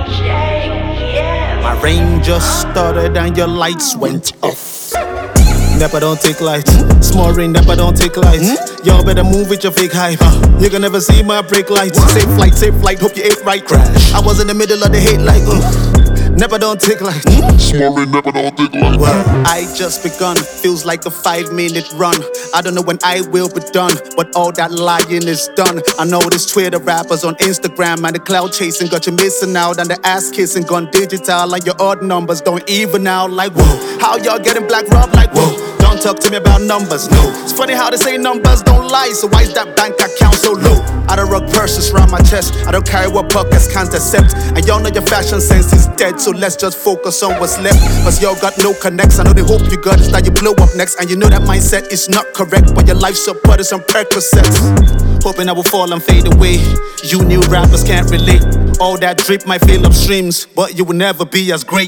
My rain just started and your lights went off. Never don't take light. Small rain, never don't take light. Y'all better move with your fake hype. You can never see my brake lights. Safe flight, hope you ate right. Crash. I was in the middle of the hate like never don't take light. Small rain, never don't take light. I just begun, feels like a 5-minute run. I don't know when I will be done, but all that lying is done. I know this Twitter rappers on Instagram and the cloud chasing got you missing out, and the ass kissing gone digital, and your odd numbers don't even out. Like whoa, how y'all getting black robbed? Like whoa, don't talk to me about numbers, no. It's funny how they say numbers don't lie, so why is that bank account so low? I don't rock purses round my chest, I don't carry what pockets can't accept, and y'all know your fashion sense is dead, so let's just focus on what's left. Cause y'all got no connects, I know the hope you got is that you blow up next, and you know that mindset is not correct, but your life's so put some Percocets. Hoping I will fall and fade away. You new rappers can't relate. All that drip might fill up streams, but you will never be as great.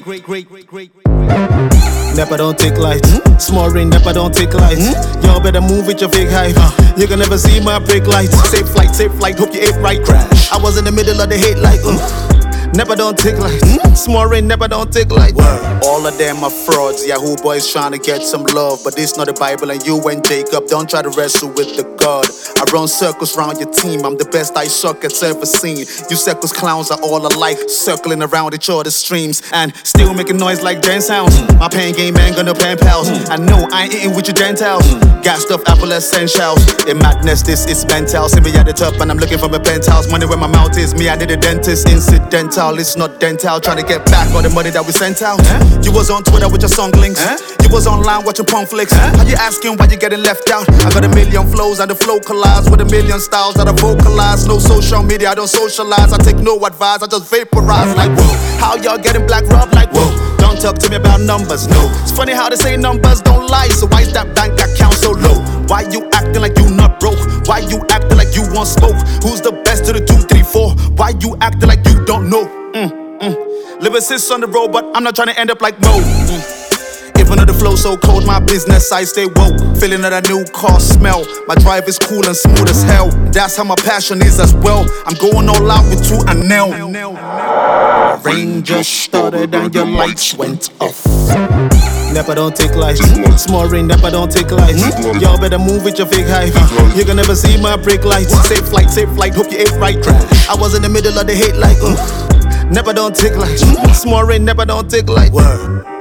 Never don't take light. Small rain, never don't take light. Y'all better move with your fake hype. You can never see my brake lights. Safe flight, hope you ate right. Crash. I was in the middle of the hate like never don't take light. Small rain, never don't take light. All of them are frauds. Yahoo boys trying to get some love, but this not the Bible, and you and Jacob don't try to wrestle with the God. I run circles round your team. I'm the best ice sockets ever seen. You circles clowns are all alike, circling around each other's streams and still making noise like dance sounds. My pain game ain't gonna pen pals. I know I ain't eating with your Gentiles. Gassed up apple essentials. In madness, this is mental. See me at the top and I'm looking for my penthouse. Money where my mouth is. Me, I need a dentist. Incidental. It's not dental, trying to get back all the money that we sent out. You was on Twitter with your song links. You was online watching porn flicks. How you asking why you getting left out? I got a million flows and the flow collides with a million styles that I vocalize. No social media, I don't socialize. I take no advice, I just vaporize. Like whoa, how y'all getting black robbed? Like whoa, don't talk to me about numbers, no. It's funny how they say numbers don't lie, so why is that bank account so low? Why you acting like you not broke? Why you acting like you want smoke? Who's the best to the 2, 3, 4? Why you acting like you don't know? Lyricists on the road, but I'm not trying to end up like Mo. Even though the flow so cold, my business I stay woke. Feeling that a new car smell. My drive is cool and smooth as hell. That's how my passion is as well. I'm going all out with tooth and nail. Rain just started and your lights went off. Never don't take light. Small rain, never don't take light. Y'all better move with your fake hype. You can never see my brake lights. Safe flight, hope you ate right. I was in the middle of the hate like never don't take light. Small rain, never don't take light.